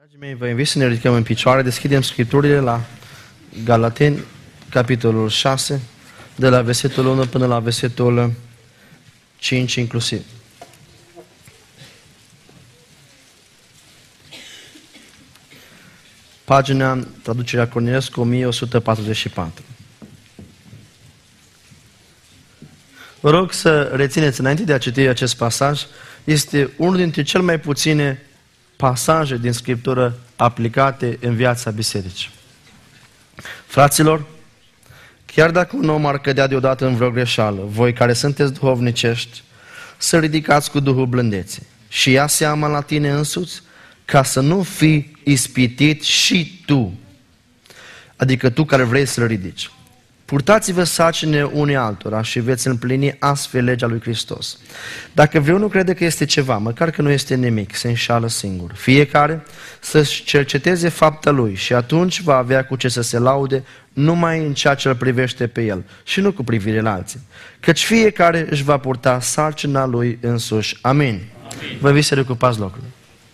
Dragii mei, vă invit să ne ridicăm în picioare, deschidem Scripturile la Galateni, capitolul 6, de la versetul 1 până la versetul 5 inclusiv. Pagina, traducerea Cornilescu, 1144. Vă rog să rețineți, înainte de a citi acest pasaj, este unul dintre cele mai puține pasaje din Scriptură aplicate în viața bisericii. Fraților, chiar dacă un om ar cădea deodată în vreo greșeală, voi care sunteți duhovnicești, să ridicați cu Duhul blândețe și ia seama la tine însuți, ca să nu fii ispitit și tu, adică tu care vrei să-l ridici. Purtați-vă sarcinile unii altora și veți împlini astfel legea lui Hristos. Dacă vreunul crede că este ceva, măcar că nu este nimic, se înșală singur. Fiecare să-și cerceteze fapta lui și atunci va avea cu ce să se laude numai în ceea ce îl privește pe el și nu cu privire la alții. Căci fiecare își va purta sarcina lui însuși. Amin. Amin. Vă invit să reocupați locurile.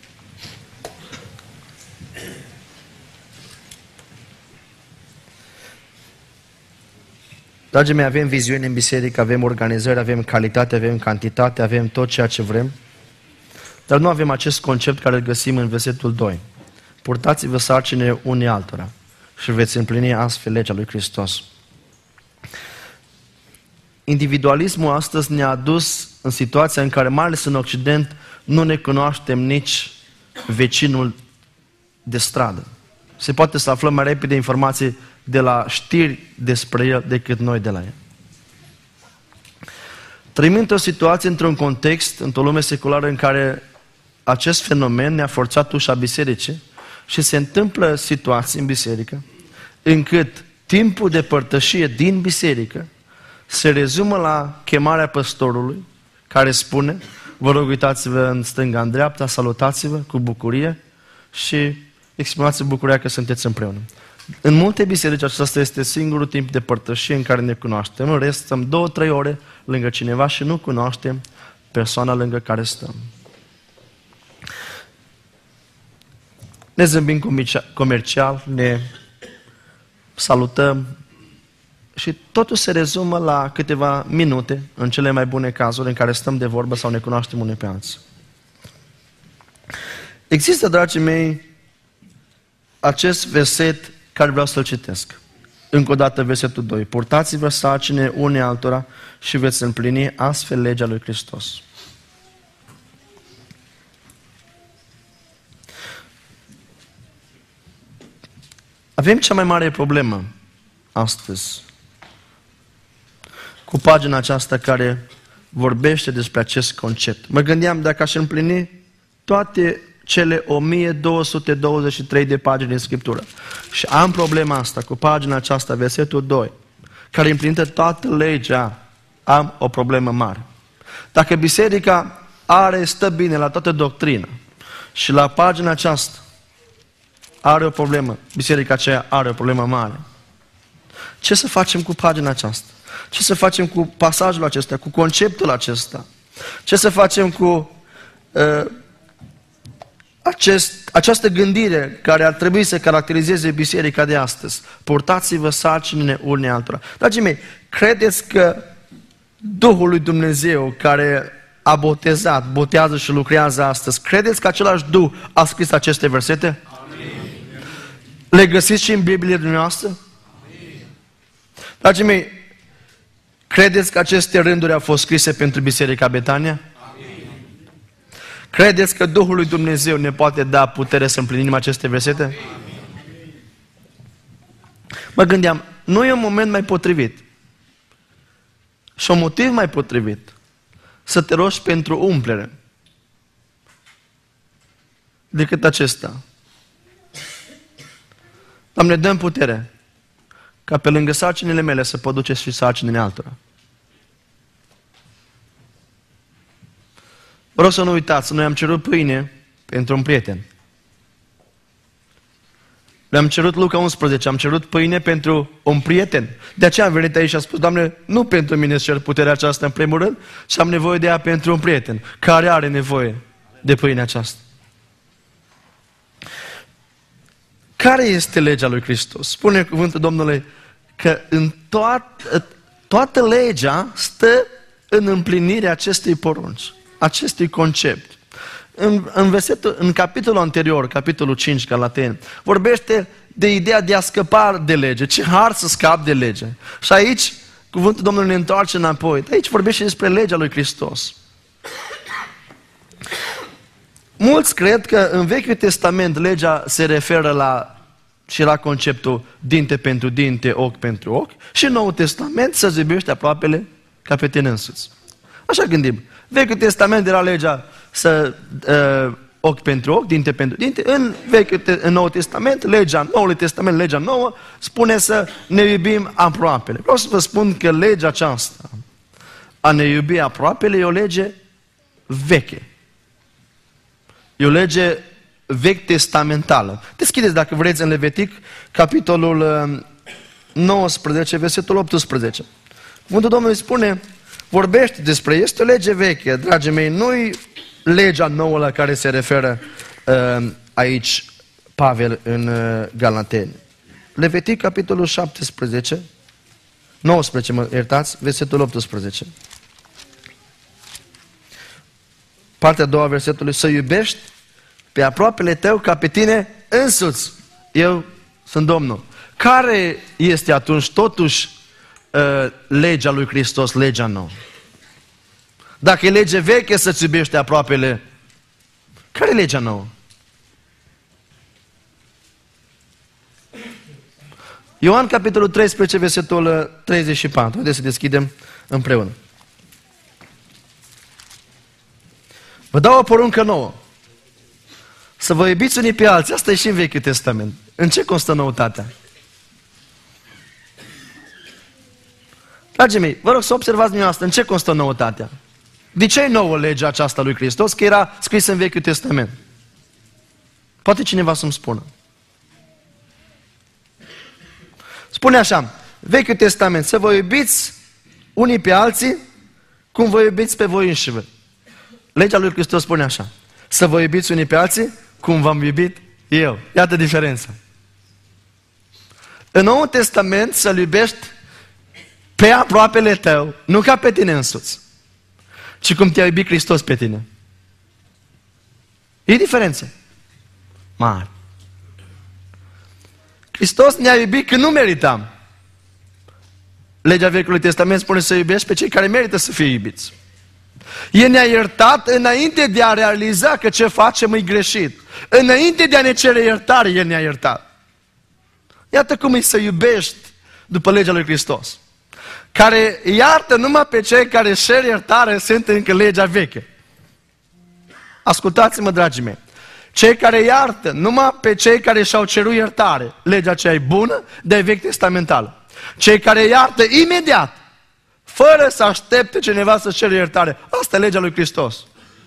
Dragii mei, avem viziune în biserică, avem organizări, avem calitate, avem cantitate, avem tot ceea ce vrem, dar nu avem acest concept care îl găsim în versetul 2. Purtați-vă sarcinile unii altora și veți împlini astfel legea lui Hristos. Individualismul astăzi ne-a adus în situația în care, mai ales în Occident, nu ne cunoaștem nici vecinul de stradă. Se poate să aflăm mai repede informații de la știri despre el decât noi de la el. Trăim într-o situație, într-un context, într-o lume seculară în care acest fenomen ne-a forțat ușa bisericii și se întâmplă situații în biserică încât timpul de părtășie din biserică se rezumă la chemarea păstorului care spune: vă rog, uitați-vă în stânga, în dreapta, salutați-vă cu bucurie și exprimați bucuria că sunteți împreună. În multe biserici acesta este singurul timp de părtășie în care ne cunoaștem. În rest, stăm 2-3 ore lângă cineva și nu cunoaștem persoana lângă care stăm. Ne zâmbim comercial, ne salutăm și totul se rezumă la câteva minute, în cele mai bune cazuri, în care stăm de vorbă sau ne cunoaștem unii pe alții. Există, dragii mei, acest verset care vreau să-l citesc. Încă o dată versetul 2. Purtați-vă sarcine unii altora și veți împlini astfel legea lui Hristos. Avem cea mai mare problemă astăzi cu pagina aceasta care vorbește despre acest concept. Mă gândeam dacă aș împlini toate cele 1223 de pagini din Scriptură. Și am problema asta cu pagina aceasta, versetul 2, care împlinită toată legea, am o problemă mare. Dacă biserica stă bine la toată doctrina și la pagina aceasta are o problemă, biserica aceea are o problemă mare. Ce să facem cu pagina aceasta? Ce să facem cu pasajul acesta, cu conceptul acesta? Ce să facem cu această gândire care ar trebui să caracterizeze biserica de astăzi? Purtați-vă sarcinile unii altora. Dragii mei, credeți că Duhul lui Dumnezeu care a botezat, botează și lucrează astăzi, credeți că același Duh a scris aceste versete? Amin. Le găsiți și în Biblie dumneavoastră? Amin. Dragii mei, credeți că aceste rânduri au fost scrise pentru Biserica Betania? Credeți că Duhul lui Dumnezeu ne poate da putere să împlinim aceste versete? Amin. Mă gândeam, nu e un moment mai potrivit și un motiv mai potrivit să te rogi pentru umplere decât acesta. Doamne, dă-mi putere ca pe lângă sarcinile mele să pot duce și sarcinile altora. Vă rog să nu uitați, noi am cerut pâine pentru un prieten. Le-am cerut Luca 11, am cerut pâine pentru un prieten. De aceea am venit aici și am spus: Doamne, nu pentru mine îți cer puterea aceasta în primul rând, și am nevoie de ea pentru un prieten care are nevoie de pâine aceasta. Care este legea lui Hristos? Spune cuvântul Domnului că în toată legea stă în împlinirea acestei porunci, acestui concept. În capitolul anterior, capitolul 5, Galateni, vorbește de ideea de a scăpa de lege. Ce har să scap de lege. Și aici, cuvântul Domnului ne întoarce înapoi. Aici vorbește despre legea lui Hristos. Mulți cred că în Vechiul Testament legea se referă și la conceptul dinte pentru dinte, ochi pentru ochi, și în Noul Testament să-ți iubești aproapele ca pe tine însuți. Așa gândim. Vechiul Testament era legea ochi pentru ochi, dinte pentru dinte. În Noul Testament, Noului Testament, legea nouă, spune să ne iubim aproapele. Vreau să vă spun că legea aceasta, a ne iubi aproapele, e o lege veche. E o lege vechi testamentală. Deschideți, dacă vreți, în Levitic, capitolul 19, versetul 18. Cuvântul Domnului spune, vorbește despre, este o lege veche, dragii mei, nu-i legea nouă la care se referă aici Pavel în Galateni. Levitic, capitolul 19, mă iertați, versetul 18. Partea a doua a versetului, să iubești pe aproapele tău ca pe tine însuți. Eu sunt Domnul. Care este atunci totuși legea lui Hristos, legea nouă? Dacă e lege veche să-ți iubești aproapele, care e legea nouă? Ioan, capitolul 13, versetul 34. Haideți să deschidem împreună. Vă dau o poruncă nouă. Să vă iubiți unii pe alții. Asta e și în Vechiul Testament. În ce constă noutatea? Dragii mei, vă rog să observați dumneavoastră în ce constă noutatea. De ce e nouă legea aceasta lui Hristos? Că era scrisă în Vechiul Testament. Poate cineva să-mi spună. Spune așa, Vechiul Testament, să vă iubiți unii pe alții cum vă iubiți pe voi înșivă. Legea lui Hristos spune așa, să vă iubiți unii pe alții cum v-am iubit eu. Iată diferența. În Noul Testament să-L iubești pe aproapele tău, nu ca pe tine însuți, ci cum te-a iubit Hristos pe tine. E diferență mare. Hristos ne-a iubit când nu meritam. Legea Vechiului Testament spune să iubești pe cei care merită să fie iubiți. El ne-a iertat înainte de a realiza că ce facem e greșit. Înainte de a ne cere iertare, El ne-a iertat. Iată cum e să iubești după legea lui Hristos. Care iartă numai pe cei care cer iertare sunt încă legea veche. Ascultați-mă, dragii mei. Cei care iartă numai pe cei care și-au cerut iertare, legea aceea e bună, de vechi testamentală. Cei care iartă imediat, fără să aștepte cineva să cere iertare. Asta e legea lui Hristos.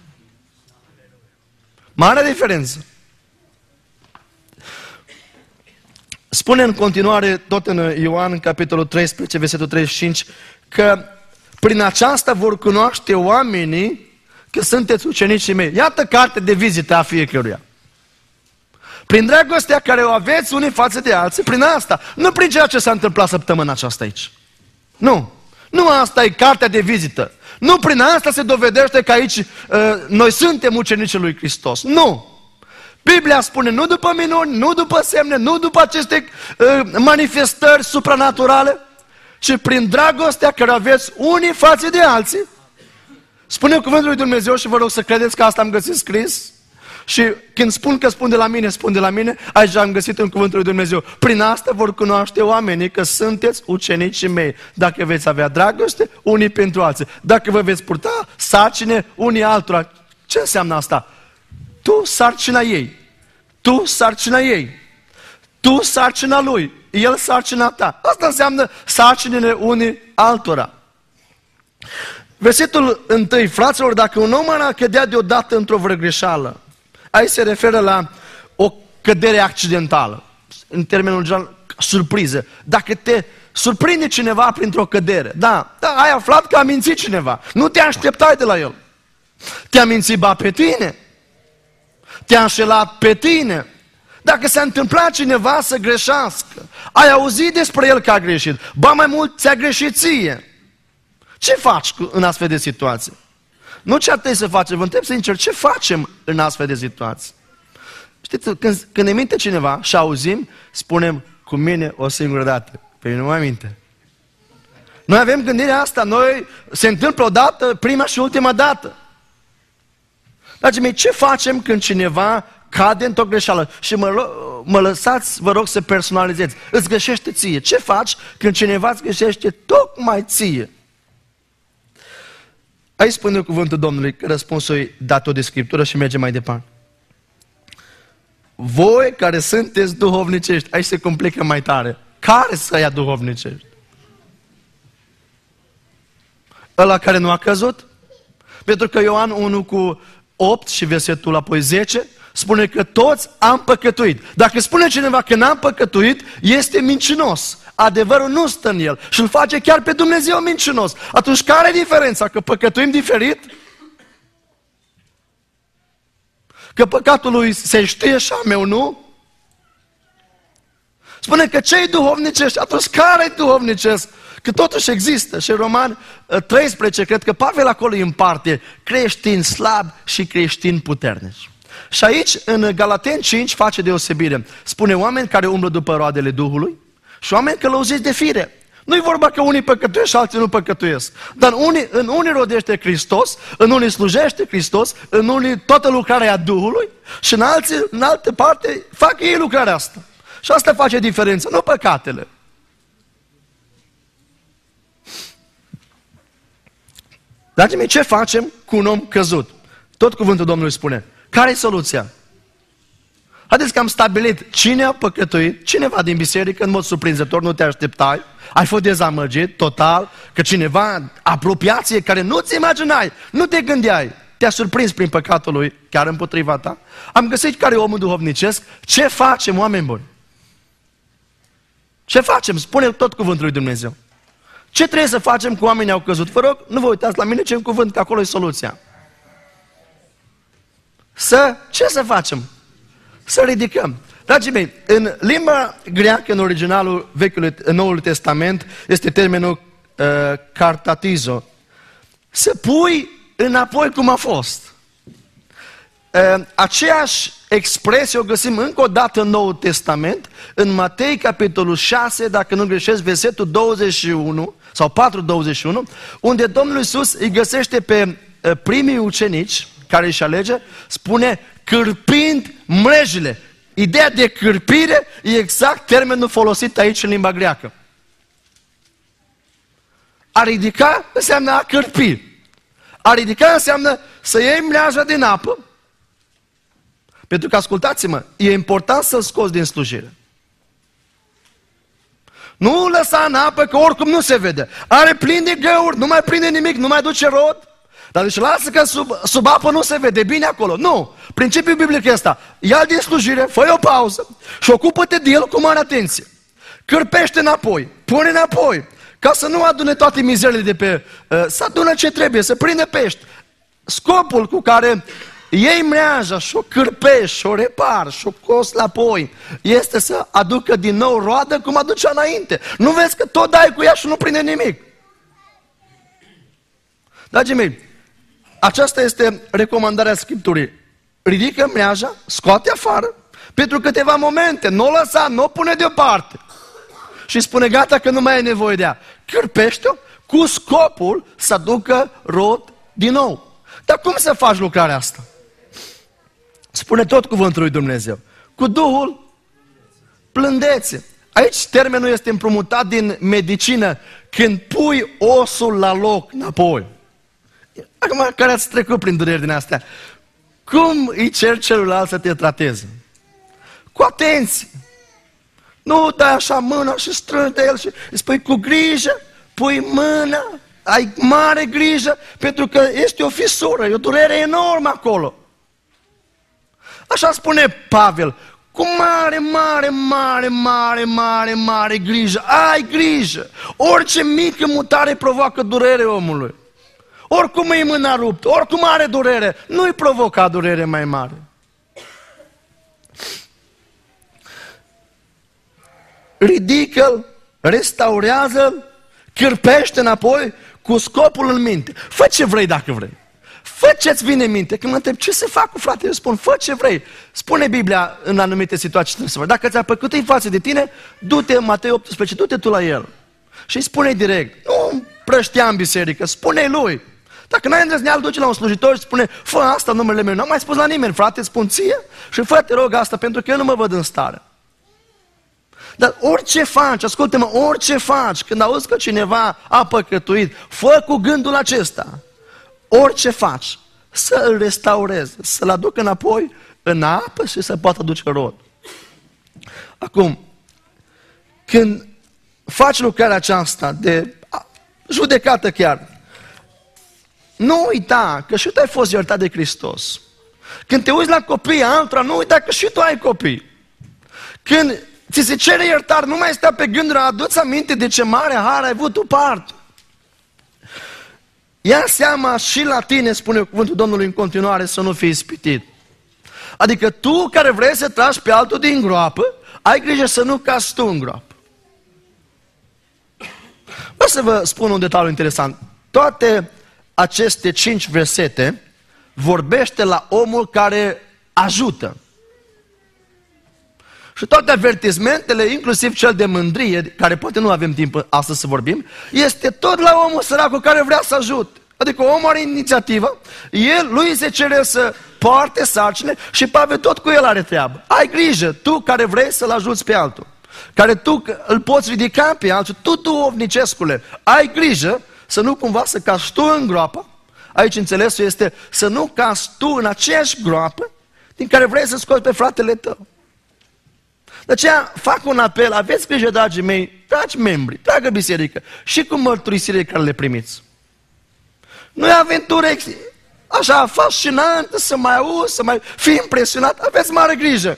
Mare diferență. Spune în continuare, tot în Ioan, capitolul 13, versetul 35, că prin aceasta vor cunoaște oamenii că sunteți ucenicii mei. Iată carte de vizită a fiecăruia. Prin dragostea care o aveți unii față de alții, prin asta. Nu prin ceea ce s-a întâmplat săptămâna aceasta aici. Nu. Nu asta e cartea de vizită. Nu prin asta se dovedește că aici noi suntem ucenicii lui Hristos. Nu. Biblia spune nu după minuni, nu după semne, nu după aceste manifestări supranaturale, ci prin dragostea care aveți unii față de alții. Spune cuvântul lui Dumnezeu și vă rog să credeți că asta am găsit scris. Și când spun că spun de la mine, aici am găsit în cuvântul lui Dumnezeu. Prin asta vor cunoaște oamenii că sunteți ucenicii mei. Dacă veți avea dragoste unii pentru alții. Dacă vă veți purta sarcine unii altora. Ce înseamnă asta? Tu sarcina ei. Tu sarcina ei. Tu sarcina lui. El sarcina ta. Asta înseamnă sarcinile unii altora. Versetul 1, fraților, dacă un om ar cădea deodată într-o vrăgreșeală, aici se referă la o cădere accidentală, în termenul general, surpriză. Dacă te surprinde cineva printr-o cădere, da, ai aflat că a mințit cineva, nu te așteptai de la el. Te-a mințit pe tine, te-a înșelat pe tine, Dacă s-a întâmplat cineva să greșească, ai auzit despre el că a greșit, ba mai mult ți-a greșit ție. Ce faci în astfel de situații? Nu ce ar trebui să facem, vă întreb sincer, ce facem în astfel de situații? Știți, când ne minte cineva și auzim, spunem, cu mine o singură dată. Păi nu mai minte. Noi avem gândirea asta, noi se întâmplă o dată, prima și ultima dată. Dragii mei, ce facem când cineva cade într-o greșeală? Și mă lăsați, vă rog, să personalizeți. Îți greșește ție. Ce faci când cineva îți greșește tocmai ție? Aici spune cuvântul Domnului că răspunsul e dat de Scriptură și merge mai departe. Voi care sunteți duhovnicești, aici se complică mai tare. Care să ia duhovnicești? Ăla care nu a căzut? Pentru că Ioan 1:8 și versetul apoi 10 spune că toți am păcătuit. Dacă spune cineva că n-am păcătuit, este mincinos. Adevărul nu stă în el și îl face chiar pe Dumnezeu mincinos. Atunci care e diferența? Că păcătuim diferit? Că păcatul lui se știe și a meu nu? Spune că ce-i duhovnicești? Atunci care-i duhovnicesc? Că totuși există. Și în Roman 13, cred că Pavel acolo îi împarte creștini slabi și creștini puternici. Și aici, în Galateni 5, face deosebire. Spune oameni care umblă după roadele Duhului și oameni călăuziți de fire. Nu-i vorba că unii păcătuiesc și alții nu păcătuiesc. Dar în unii rodește Hristos, în unii slujește Hristos, în unii toată lucrarea Duhului și în altă parte fac ei lucrarea asta. Și asta face diferența, nu păcatele. Dragii mei, ce facem cu un om căzut? Tot cuvântul Domnului spune. Care e soluția? Haideți că am stabilit cine a păcătuit, cineva din biserică, în mod surprinzător, nu te așteptai, ai fost dezamăgit total, că cineva apropiație care nu ți imaginai, nu te gândeai, te-a surprins prin păcatul lui, chiar împotriva ta. Am găsit care e omul duhovnicesc. Ce facem, oameni buni? Ce facem? Spune tot cuvântul lui Dumnezeu. Ce trebuie să facem cu oamenii au căzut? Vă rog, nu vă uitați la mine ce în cuvânt, că acolo e soluția. Ce să facem? Să ridicăm. Dragii mei, în limba greacă, în originalul Noului Testament, este termenul cartatizo. Să pui înapoi cum a fost. Aceeași expresie o găsim încă o dată în Noul Testament, în Matei, capitolul 6, dacă nu greșesc, versetul 21 sau 4:21, unde Domnul Iisus îi găsește pe primii ucenici care își alege, spune cârpind mrejile. Ideea de cârpire e exact termenul folosit aici în limba greacă. A ridica înseamnă a cârpi. A ridica înseamnă să iei mreaja din apă. Pentru că, ascultați-mă, e important să-l scoți din slujire. Nu lăsa în apă, că oricum nu se vede. Are plin de găuri, nu mai prinde nimic, nu mai duce rod. Dar deci lasă că sub apă nu se vede bine acolo. Nu! Principiul biblic e ăsta. Ia-l din slujire, fă o pauză și ocupă-te de el cu mare atenție. Cârpește înapoi, pune înapoi, ca să nu adune toate mizeriile de pe... să adună ce trebuie, să prinde pești. Scopul cu care iei mreaja și o cârpești, și o repar, și o cos la poi, este să aducă din nou roadă cum aducea înainte. Nu vezi că tot dai cu ea și nu prinde nimic. Dragii mei, aceasta este recomandarea Scripturii. Ridică mreaja, scoate afară, pentru câteva momente, nu o lăsa, nu o pune deoparte. Și spune, gata că nu mai ai nevoie de ea. Cârpește-o cu scopul să aducă rod din nou. Dar cum să faci lucrarea asta? Spune tot cuvântul lui Dumnezeu. Cu Duhul plândețe. Aici termenul este împrumutat din medicină. Când pui osul la loc înapoi. Acum, care ați trecut prin dureri din astea, cum îi cer celuilalt să te trateze? Cu atenție. Nu dai așa mâna și strângi de el și îi spui cu grijă, pui mâna, ai mare grijă, pentru că este o fisură, e o durere enormă acolo. Așa spune Pavel, cu mare grijă, ai grijă. Orice mică mutare provoacă durere omului. Oricum e mâna ruptă, oricum are durere, nu-i provoca durere mai mare. ridică-l, restaurează-l, cârpește înapoi cu scopul în minte. Fă ce vrei dacă vrei. Fă ce-ți vine în minte. Când mă întreb ce să fac cu frate, eu spun, fă ce vrei. Spune Biblia în anumite situații trebuie să faci. Dacă ți-a păcătuit față de tine, du-te, Matei 18, du-te tu la el. Și îi spune direct, nu împrăștea în biserică, spune-i lui. Dacă n-ai îndrăzneală, duce la un slujitor și spune, fă asta în numele meu. N-am mai spus la nimeni, frate, spun ție și fă, te rog, asta, pentru că eu nu mă văd în stare. Dar orice faci, ascultă-mă, orice faci, când auzi că cineva a păcătuit, fă cu gândul acesta. Orice faci, să îl restaurezi, să-l aduc înapoi în apă și să poată aduce rod. Acum, când faci lucrarea aceasta de judecată chiar, nu uita că și tu ai fost iertat de Hristos. Când te uiți la copiii altora, nu uita că și tu ai copii. Când ți se cere iertare, nu mai stea pe gânduri, adu-ți aminte de ce mare har ai avut tu parte. Ia seama și la tine, spune cuvântul Domnului în continuare, să nu fii ispitit. Adică tu care vrei să tragi pe altul din groapă, ai grijă să nu cazi tu în groapă. Vreau să vă spun un detaliu interesant. Toate aceste 5 versete vorbește la omul care ajută. Și toate avertismentele, inclusiv cel de mândrie, care poate nu avem timp astăzi să vorbim, este tot la omul săracul care vrea să ajute. Adică omul are inițiativă, lui se cere să poarte sarcine și Pavel tot cu el are treabă. Ai grijă, tu care vrei să-l ajuți pe altul, care tu îl poți ridica pe altul, tu ovnicescule, ai grijă să nu cumva să cazi tu în groapă. Aici înțelesul este să nu cazi tu în aceeași groapă din care vrei să scoți pe fratele tău. De aceea fac un apel, aveți grijă, dragii mei, dragi membri, dragă biserică, și cu mărturisirile care le primiți. Nu e aventură așa fascinantă să mai auzi, să mai fii impresionat, aveți mare grijă.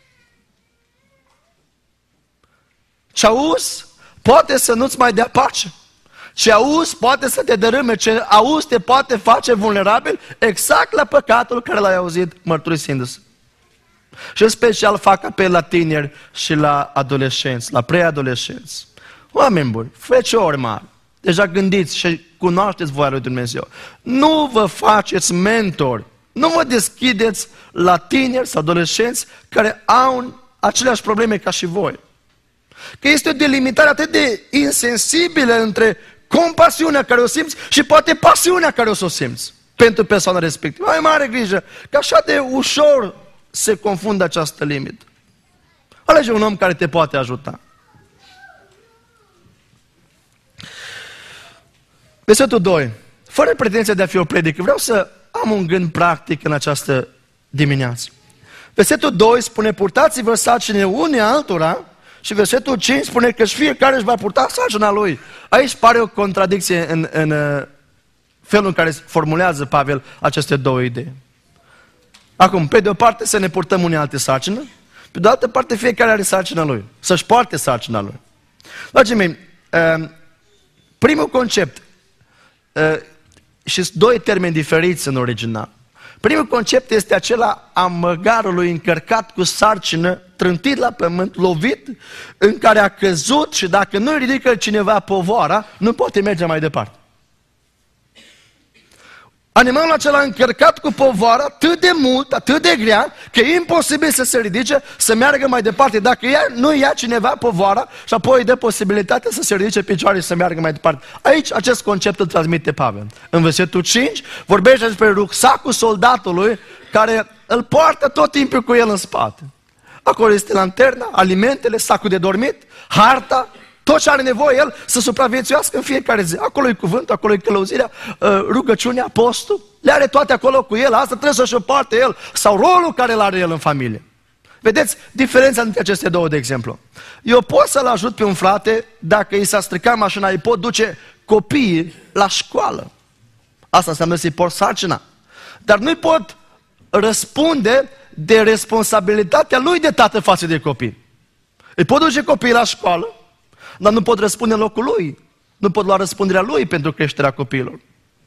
Ce auzi poate să nu-ți mai dea pace. Ce auzi poate să te dărâme, ce auzi te poate face vulnerabil exact la păcatul care l-ai auzit mărturisindu-se. Și în special fac apel la tineri și la adolescenți, la preadolescenți. Oameni buni, feciori mari, deja gândiți și cunoașteți voia lui Dumnezeu. Nu vă faceți mentori, nu vă deschideți la tineri sau adolescenți care au aceleași probleme ca și voi. Că este o delimitare atât de insensibilă între compasiunea care o simți și poate pasiunea care o să o simți pentru persoana respectivă. Ai mare grijă, că așa de ușor se confundă această limită. Alege un om care te poate ajuta. Versetul 2. Fără pretenția de a fi o predică, vreau să am un gând practic în această dimineață. Versetul 2 spune, purtați-vă sarcinile unii altora, și versetul 5 spune că și fiecare își va purta sarcina lui. Aici pare o contradicție în felul în care formulează Pavel aceste două idei. Acum, pe de o parte să ne purtăm unii alte sarcină, pe de altă parte fiecare are sarcina lui, să-și poarte sarcina lui. Dragii mei, primul concept, și sunt doi termeni diferiți în original. Primul concept este acela a măgarului încărcat cu sarcină, trântit la pământ, lovit, în care a căzut și dacă nu ridică cineva povara, nu poate merge mai departe. Animalul acela încărcat cu povară atât de mult, atât de grea, că e imposibil să se ridice, să meargă mai departe. Dacă nu ia cineva povara și apoi îi dă posibilitatea să se ridice picioare și să meargă mai departe. Aici acest concept îl transmite Pavel. În versetul 5 vorbește despre rucsacul soldatului care îl poartă tot timpul cu el în spate. Acolo este lanterna, alimentele, sacul de dormit, harta, tot ce are nevoie el să supraviețuiască în fiecare zi. Acolo e cuvântul, acolo e călăuzirea, rugăciunea, postul. Le are toate acolo cu el, asta trebuie să-și o poarte el. Sau rolul care îl are el în familie. Vedeți diferența între aceste două, de exemplu. Eu pot să-l ajut pe un frate dacă i s-a stricat mașina, îi pot duce copiii la școală. Asta înseamnă să-i port sarcina. Dar nu-i pot răspunde de responsabilitatea lui de tată față de copii. Îi pot duce copiii la școală, dar nu pot răspunde în locul lui. Nu pot lua răspunderea lui pentru creșterea copiilor.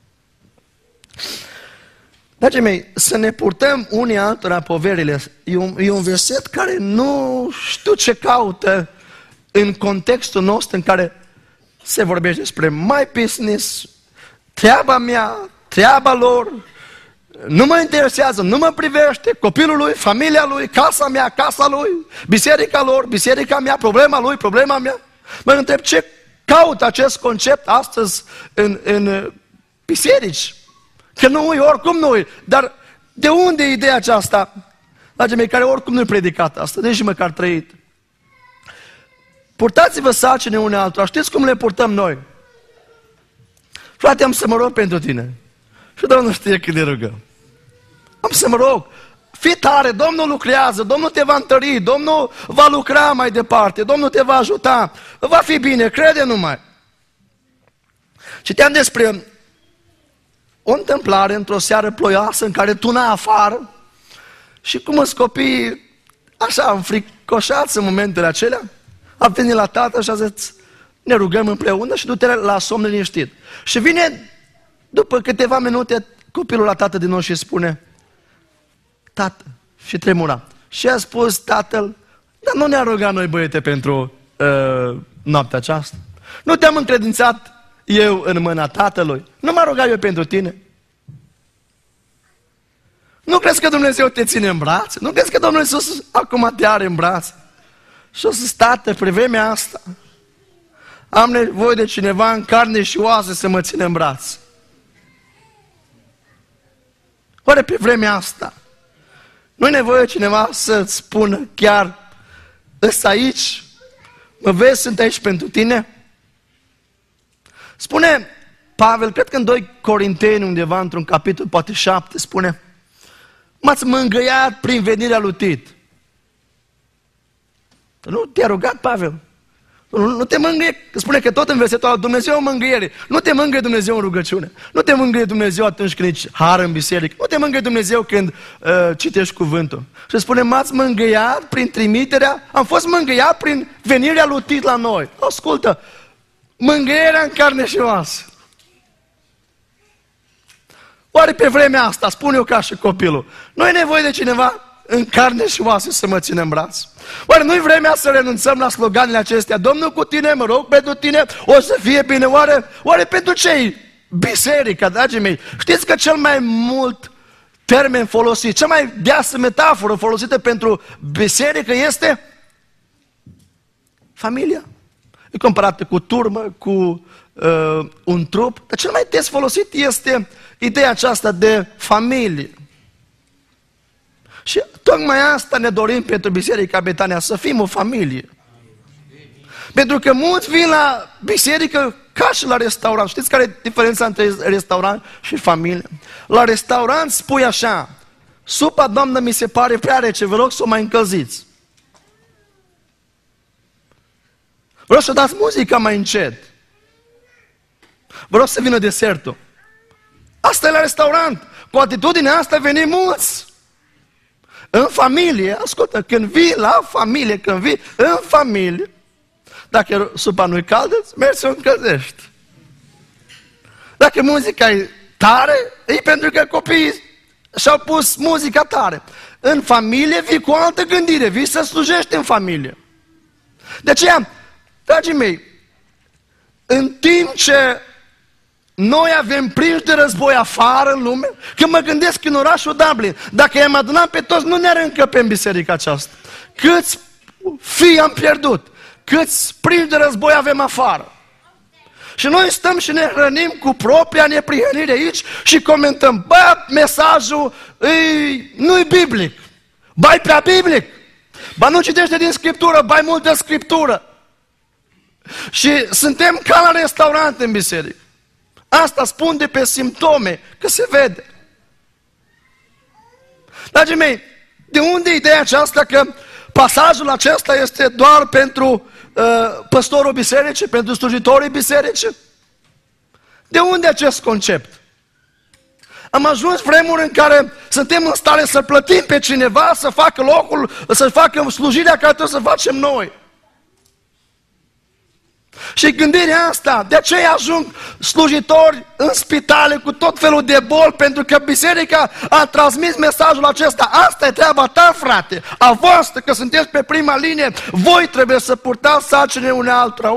Dragii mei, să ne purtăm unii altora poverile. E un verset care nu știu ce caută în contextul nostru în care se vorbește despre my business, treaba mea, treaba lor, nu mă interesează, nu mă privește, copilul lui, familia lui, casa mea, casa lui, biserica lor, biserica mea, problema lui, problema mea. Mă întreb ce caut acest concept astăzi în biserici. Că nu-i, oricum nu-i. Dar de unde e ideea aceasta? Dragii mei, care oricum nu-i predicată asta, deși măcar trăit. Purtați-vă sarcine unei altora. Știți cum le purtăm noi? Frate, am să mă rog pentru tine. Și Domnul știe cât de rugăm. Am să mă rog. Fii tare, Domnul lucrează, Domnul te va întări, Domnul va lucra mai departe, Domnul te va ajuta. Va fi bine, crede numai. Citeam despre o întâmplare într-o seară ploioasă în care tuna afară și cum îți copiii așa înfricoșați în momentele acelea, a venit la tată și a zis, ne rugăm împreună și du-te la somn liniștit. Și vine, după câteva minute, copilul la tată din nou și spune, tată, și tremura. Și a spus tatăl, dar nu ne-a rugat noi, băiete, pentru noaptea aceasta. Nu te-am încredințat eu în mâna tatălui. Nu m-a rugat eu pentru tine. Nu crezi că Dumnezeu te ține în brațe? Nu crezi că Domnul Iisus acum te are în brațe? Și o să tată, pe vremea asta am nevoie de cineva în carne și oase să mă ține în brațe. Oare pe vremea asta nu-i nevoie cineva să-ți spună chiar, ăsta aici, mă vezi, sunt aici pentru tine? Spune Pavel, cred că în 2 Corinteni undeva, într-un capitol, poate 7, spune, m-ați mângâiat prin venirea lui Tit. Nu te-a rugat Pavel? Nu te mângâie, spune că tot în versetul ăla, Dumnezeu în mângâiere. Nu te mângâie Dumnezeu în rugăciune. Nu te mângâie Dumnezeu atunci când ești har în biserică. Nu te mângâie Dumnezeu când citești cuvântul. Și spune, m-ați mângâiat prin trimiterea, am fost mângâiat prin venirea lui Tit la noi. Ascultă, mângâierea în carne și oasă. Oare pe vremea asta, spun eu ca și copilul, nu e nevoie de cineva în carne și oase să mă țină în braț? Oare nu-i vremea să renunțăm la sloganele acestea? Domnul cu tine, mă rog pentru tine, o să fie bine. Oare pentru ce biserica, dragii mei? Știți că cel mai mult termen folosit, cea mai deasă metaforă folosită pentru biserică este familia. E comparată cu turmă, cu un trup, dar cel mai des folosit este ideea aceasta de familie. Și tocmai asta ne dorim pentru Biserica Betania, să fim o familie. Pentru că mulți vin la biserică ca și la restaurant. Știți care e diferența între restaurant și familie? La restaurant spui așa, supa, doamnă, mi se pare prea rece, vă rog să o mai încălziți. Vă rog să dați muzica mai încet. Vă rog să vină desertul. Asta e la restaurant. Cu atitudinea asta venim mulți. În familie, ascultă, când vii la familie, când vii în familie, dacă supa nu-i caldă, mergi să o încălzești. Dacă muzica e tare, e pentru că copiii și-au pus muzica tare. În familie vii cu o altă gândire, vii să slujești în familie. De aceea, dragii mei, în timp ce noi avem prinși de război afară în lume, când mă gândesc în orașul Dublin, dacă i-am adunat pe toți, nu ne-ar încăpe în biserica aceasta. Câți fii am pierdut, câți prinși de război avem afară. Și noi stăm și ne hrănim cu propria neprihănire aici și comentăm, bă, mesajul nu-i biblic, ba-i prea biblic, ba nu citește din Scriptură, ba-i multă Scriptură. Și suntem ca la restaurant în biserică. Asta spun de pe simptome, că se vede. Dragii mei, de unde e ideea aceasta că pasajul acesta este doar pentru păstorul bisericii, pentru slujitorii bisericii? De unde acest concept? Am ajuns vremuri în care suntem în stare să plătim pe cineva să facă locul, să facă slujirea care trebuie să facem noi. Și gândirea asta, de aceea ajung slujitori în spitale cu tot felul de boli, pentru că biserica a transmis mesajul acesta. Asta e treaba ta, frate, a voastră, că sunteți pe prima linie, voi trebuie să purtați sarcinile unei altora.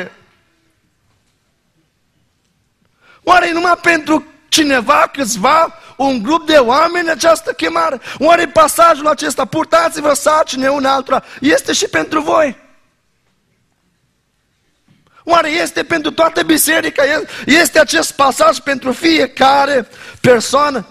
Oare e numai pentru cineva, câțiva, un grup de oameni această chemare? Oare pasajul acesta, purtați-vă sarcinile unei altora, este și pentru voi? Oare este pentru toată biserica? Este acest pasaj pentru fiecare persoană?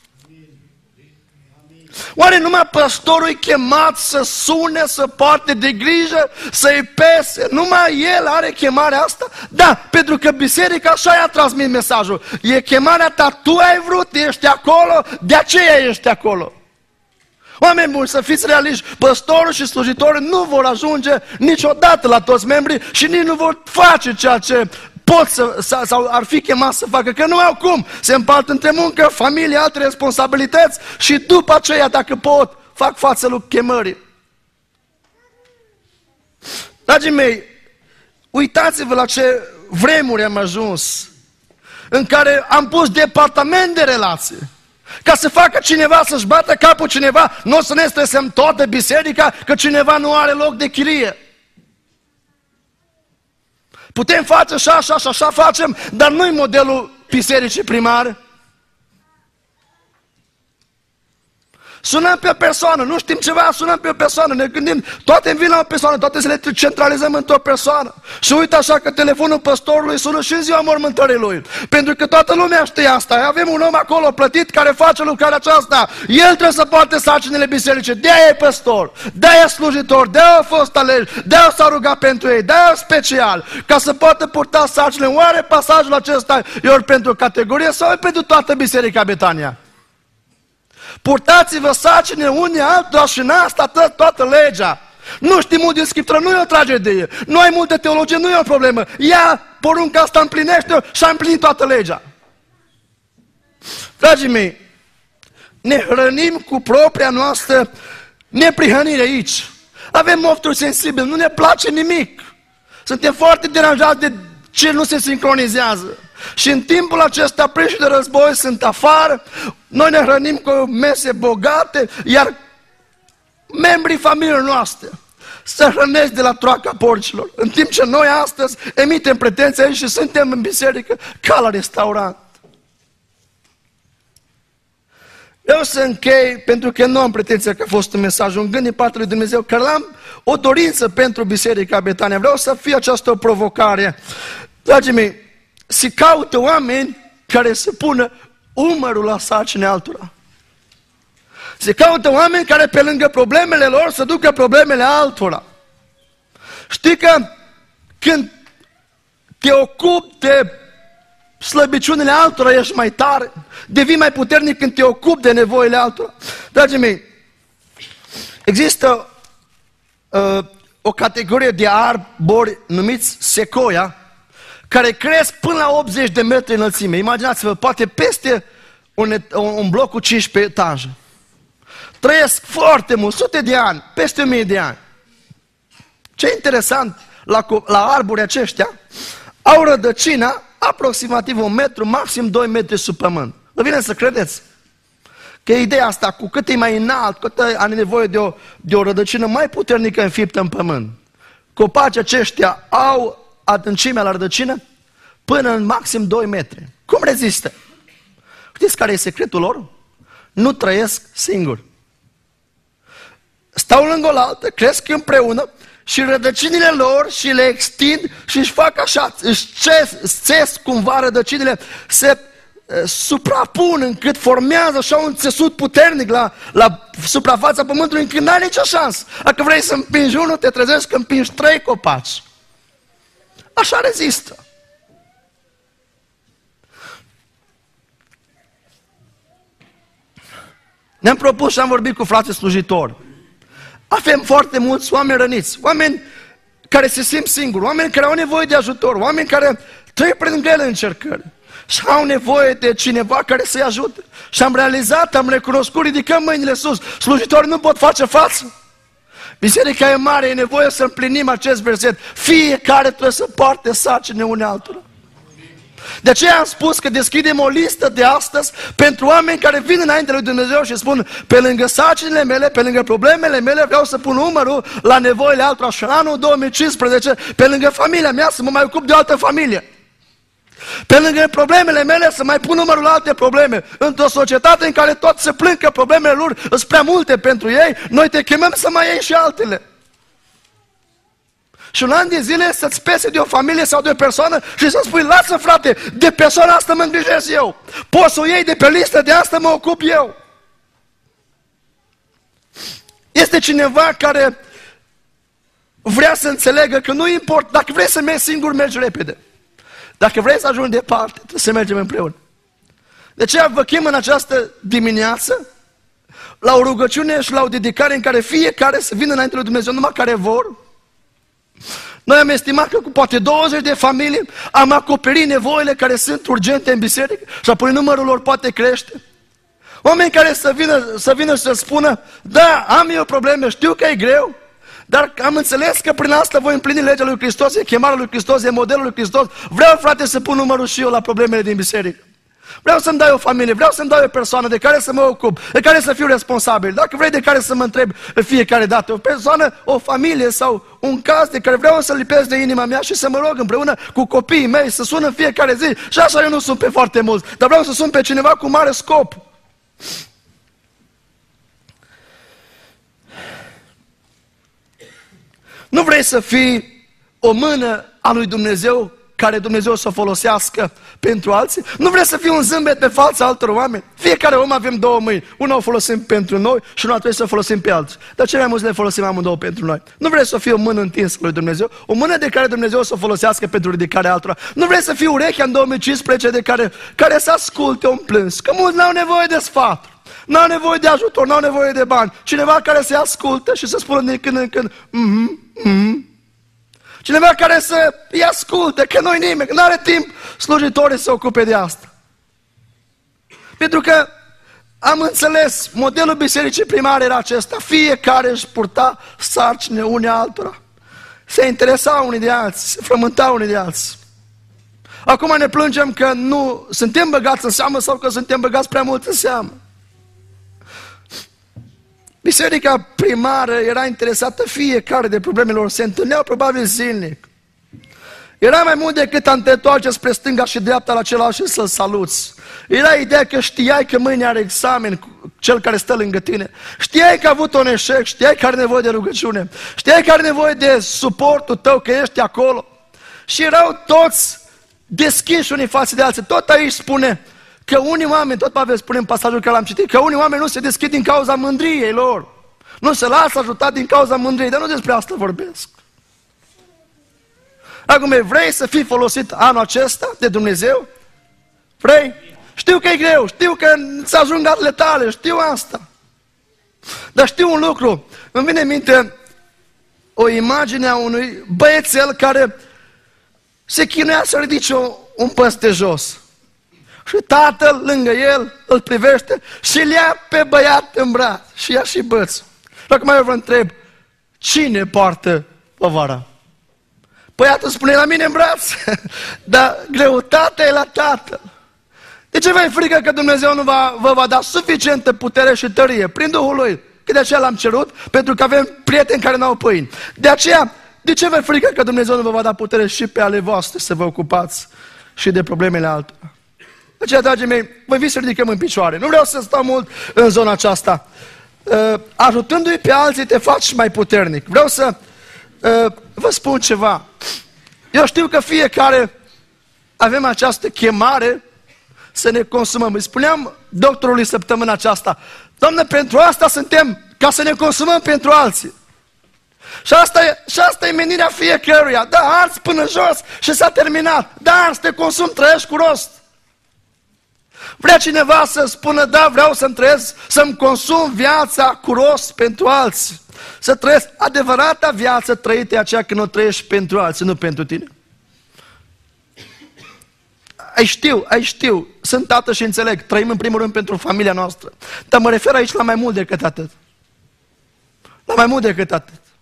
Oare numai păstorul e chemat să sune, să poarte de grijă, să-i pese? Numai el are chemarea asta? Da, pentru că biserica așa i-a transmis mesajul. E chemarea ta, tu ai vrut, ești acolo, de aceea ești acolo. Oameni buni, să fiți realiști, păstorul și slujitorii nu vor ajunge niciodată la toți membrii și nici nu vor face ceea ce pot sau ar fi chemat să facă, că nu au cum. Se împart între muncă, familie, alte responsabilități și după aceea, dacă pot, fac față lui chemării. Dragii mei, uitați-vă la ce vremuri am ajuns, în care am pus departament de relații. Ca să facă cineva să-și bată capul cineva, nu o să ne stresăm toată biserica că cineva nu are loc de chirie. Putem face așa, așa și așa facem, dar nu-i modelul bisericii primare. Sunăm pe o persoană, nu știm ceva, sunăm pe o persoană, ne gândim, toate vin la o persoană, toate să le centralizăm într-o persoană. Și uite așa că telefonul păstorului sună și în ziua mormântării lui. Pentru că toată lumea știe asta. Avem un om acolo plătit care face lucrarea aceasta. El trebuie să poarte sarcinile bisericii. De-aia e păstor, de-aia e slujitor, de-aia a fost ales, de-aia s-a rugat pentru ei, de-aia e special, ca să poată purta sarcinile. Oare pasajul acesta e ori pentru categorie sau e pentru toată biserica Betania? Purtați-vă sarcinile unii altora și în asta toată legea. Nu știi mult din Scriptură, nu e o tragedie. Nu ai multă teologie, nu e o problemă. Ia porunca asta, împlinește-o și a împlinit toată legea. Dragii mei, ne hrănim cu propria noastră neprihănire aici. Avem mofturi sensibile, nu ne place nimic. Suntem foarte deranjați de ce nu se sincronizează. Și în timpul acesta preși de război sunt afară, noi ne hrănim cu mese bogate, iar membrii familiei noastre se hrănesc de la troaca porcilor. În timp ce noi astăzi emitem pretenții aici și suntem în biserică ca la restaurant. Eu să închei, pentru că nu am pretenția că a fost un mesaj, un gând din partea lui Dumnezeu, că am o dorință pentru Biserica Betania. Vreau să fie această o provocare. Dragii mei, se caută oameni care să pună umărul la sarcine altora. Se caută oameni care pe lângă problemele lor să ducă problemele altora. Știi că când te ocupi de slăbiciunile altora ești mai tare, devii mai puternic când te ocupi de nevoile altora. Dragii mei, există o categorie de arbori numiți secoia, care cresc până la 80 de metri înălțime. Imaginați-vă, poate peste un bloc cu 15 etaje. Trăiesc foarte mult, sute de ani, peste 1000 de ani. Ce interesant, la arbori aceștia, au rădăcina aproximativ 1 metru, maxim 2 metri sub pământ. Nu vine să credeți că ideea asta, cu cât e mai înalt, cât are nevoie de o rădăcină mai puternică înfiptă în pământ. Copacii aceștia au adâncimea la rădăcină până în maxim 2 metri. Cum rezistă? Știți care e secretul lor? Nu trăiesc singuri. Stau lângă oaltă, cresc împreună și rădăcinile lor și le extind și își fac așa, își țes cumva rădăcinile, se suprapun încât formează așa un țesut puternic la suprafața pământului, încât n-ai nicio șansă. Dacă vrei să împingi unul, te trezești că împingi 3 copaci. Așa rezistă. Ne-am propus și am vorbit cu frații slujitori. Avem foarte mulți oameni răniți, oameni care se simt singuri, oameni care au nevoie de ajutor, oameni care trec prin grele încercări și au nevoie de cineva care să-i ajute. Și am realizat, am recunoscut, ridicăm mâinile sus, slujitorii nu pot face față. Biserica e mare, e nevoie să împlinim acest verset. Fiecare trebuie să poarte sarcine unei altora. De aceea am spus că deschidem o listă de astăzi pentru oameni care vin înainte lui Dumnezeu și spun: pe lângă sarcinile mele, pe lângă problemele mele, vreau să pun umărul la nevoile altora. Și în anul 2015, pe lângă familia mea, să mă mai ocup de o altă familie. Pe lângă problemele mele, să mai pun numărul la alte probleme. Într-o societate în care toți se plâng că problemele lor sunt prea multe pentru ei, noi te chemăm să mai iei și altele. Și un an de zile să-ți pese de o familie sau de o persoană și să spui: lasă frate, de persoana asta mă îngrijesc eu. Poți să o iei de pe listă, de asta mă ocup eu. Este cineva care vrea să înțeleagă că nu importă, dacă vrei să mergi singur, mergi repede. Dacă vrei să ajungi departe, trebuie să mergem împreună. De aceea vă chem în această dimineață la o rugăciune și la o dedicare în care fiecare să vină înainte lui Dumnezeu, numai care vor. Noi am estimat că cu poate 20 de familii am acoperit nevoile care sunt urgente în biserică și apoi numărul lor poate crește. Oameni care să vină și să spună: da, am eu probleme, știu că e greu, dar am înțeles că prin asta voi împlini legea lui Hristos, e chemarea lui Hristos, e modelul lui Hristos. Vreau, frate, să pun numărul și eu la problemele din biserică. Vreau să-mi dai o familie, vreau să-mi dai o persoană de care să mă ocup, de care să fiu responsabil. Dacă vrei, de care să mă întreb fiecare dată, o persoană, o familie sau un caz de care vreau să-l lipesc de inima mea și să mă rog împreună cu copiii mei să sun în fiecare zi. Și așa eu nu sun pe foarte mulți, dar vreau să sun pe cineva cu mare scop. Nu vrei să fii o mână a lui Dumnezeu care Dumnezeu să o folosească pentru alții? Nu vrei să fii un zâmbet pe fața altor oameni? Fiecare om avem două mâini. Una o folosim pentru noi și una trebuie să o folosim pe alții. Dar cele mai mulți le folosim amândouă pentru noi. Nu vrei să fii o mână întinsă lui Dumnezeu? O mână de care Dumnezeu să o folosească pentru ridicarea altora. Nu vrei să fii urechea în 2015 de care să asculte un plâns? Că mulți n-au nevoie de sfat, n-au nevoie de ajutor, n-au nevoie de bani. Cineva care să ascultă și să spună din când în când: Cineva care să îi asculte, că nu-i nimeni, că nu are timp slujitorii să se ocupe de asta. Pentru că am înțeles, modelul bisericii primare era acesta: fiecare își purta sarcine unii altora. Se interesa unii de alții, se frământa unii de alții. Acum ne plângem că nu suntem băgați în seamă sau că suntem băgați prea mult în seamă. Biserica primară era interesată fiecare de problemele lor, se întâlneau probabil zilnic. Era mai mult decât a te întoarce spre stânga și dreapta la celălalt și să-l saluți. Era ideea că știai că mâine are examen cel care stă lângă tine. Știai că a avut un eșec, știai că are nevoie de rugăciune, știai că are nevoie de suportul tău, că ești acolo. Și erau toți deschiși unii față de alții. Tot aici spune că unii oameni, tot Pavel spune în pasajul care l-am citit, că unii oameni nu se deschid din cauza mândriei lor. Nu se lasă ajutat din cauza mândriei, dar nu despre asta vorbesc. Acum, vrei să fii folosit anul acesta de Dumnezeu? Vrei? Știu că e greu, știu că îți ajung atele tale, știu asta. Dar știu un lucru, îmi vine în minte o imagine a unui băiețel care se chinuia să ridice un păste jos. Și tatăl lângă el îl privește și îl ia pe băiat în braț și ia și bățul. Și acum eu vă întreb: cine poartă povara? Băiatul spune: la mine în braț, dar greutatea e la tatăl. De ce vă-i frică că Dumnezeu nu vă va da suficientă putere și tărie prin Duhul Lui? Că de aceea l-am cerut, pentru că avem prieteni care n-au pâini. De aceea, de ce vă-i frică că Dumnezeu nu vă va da putere și pe ale voastre să vă ocupați și de problemele altora? De aceea, dragii mei, vă invit să ridicăm în picioare. Nu vreau să stau mult în zona aceasta. Ajutându-i pe alții te faci mai puternic. Vreau să vă spun ceva. Eu știu că fiecare avem această chemare să ne consumăm. Îi spuneam doctorului săptămâna aceasta: Doamne, pentru asta suntem, ca să ne consumăm pentru alții. Și asta e menirea fiecăruia. Da, arzi până jos și s-a terminat. Da, arzi, te consumi, trăiești cu rost. Vrea cineva să spună: da, vreau să-mi trăiesc, să-mi consum viața cu rost pentru alții. Să trăiesc adevărata viață trăită, aceea când o trăiești pentru alții, nu pentru tine. Ai știu, sunt tată și înțeleg, trăim în primul rând pentru familia noastră. Dar mă refer aici la mai mult decât atât. La mai mult decât atât.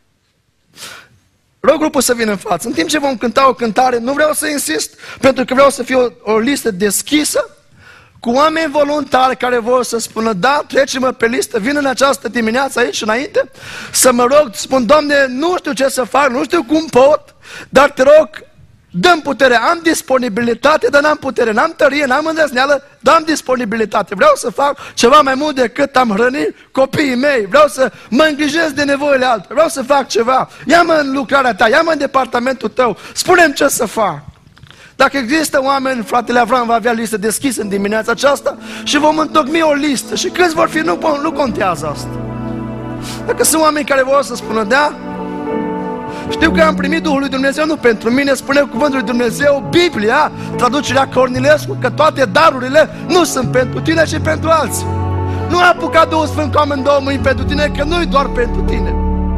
Rog grupul să vină în față. În timp ce vom cânta o cântare, nu vreau să insist, pentru că vreau să fie o listă deschisă, cu oameni voluntari care vor să spună, da, trece-mă pe listă, vin în această dimineață aici înainte, să mă rog, spun, Doamne, nu știu ce să fac, nu știu cum pot, dar te rog, dă-mi putere, am disponibilitate, dar n-am putere, n-am tărie, n-am îndrăzneală, dar am disponibilitate. Vreau să fac ceva mai mult decât am hrănit copiii mei, vreau să mă îngrijesc de nevoile altora, vreau să fac ceva. Ia-mă în lucrarea ta, ia-mă în departamentul tău, spune-mi ce să fac. Dacă există oameni, fratele Avram va avea listă deschisă în dimineața aceasta și vom întocmi o listă. Și câți vor fi, nu contează asta. Dacă sunt oameni care vor să spună, da, știu că am primit Duhul lui Dumnezeu, nu pentru mine, spune cuvântul lui Dumnezeu, Biblia, traducerea Cornilescu, că toate darurile nu sunt pentru tine, ci pentru alții. Nu a apucat Duhul Sfânt cu oameni două mâini pentru tine, că nu-i doar pentru tine.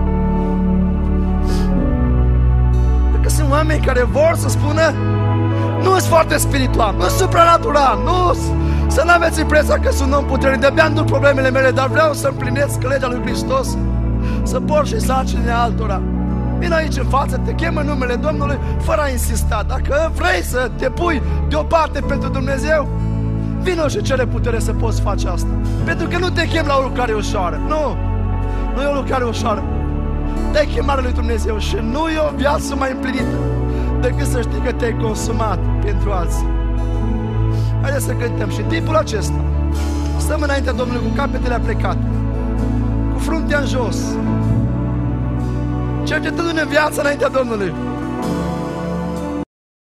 Dacă sunt oameni care vor să spună, nu sunt foarte spiritual, nu sunt supranatural, să nu aveți impresia că sunt om puternic, de-abia îmi duc problemele mele, dar vreau să împlinesc legea lui Hristos, să port și sarcinile altora. Vino aici în față, te chem în numele Domnului, fără a insista. Dacă vrei să te pui deoparte pentru Dumnezeu, vino și cere putere să poți face asta. Pentru că nu te chem la o lucrare ușoară, nu e o lucrare ușoară. Te-ai chemarea lui Dumnezeu și nu e o viață mai împlinită decât să știi că te-ai consumat pentru alții. Haideți să cântăm și în timpul acesta stăm înaintea Domnului cu capetele aplecate, cu fruntea în jos, cercetându-ne viața înaintea Domnului.